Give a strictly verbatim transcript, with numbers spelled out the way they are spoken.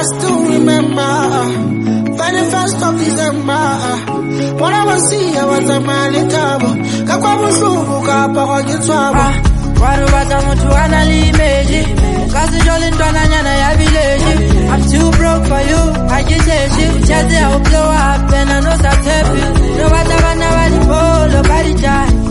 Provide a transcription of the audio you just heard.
still remember thirty-first of December. What I was see, I was a man in trouble. Kakwabusubu kapako gitwabo. Waru batamutu analimeji. Kasi jolin twana nyana ya village. I'm too broke for you, I just say shit. Chazi I will blow up and I know that's happy. No matter what, nobody fall, nobody die.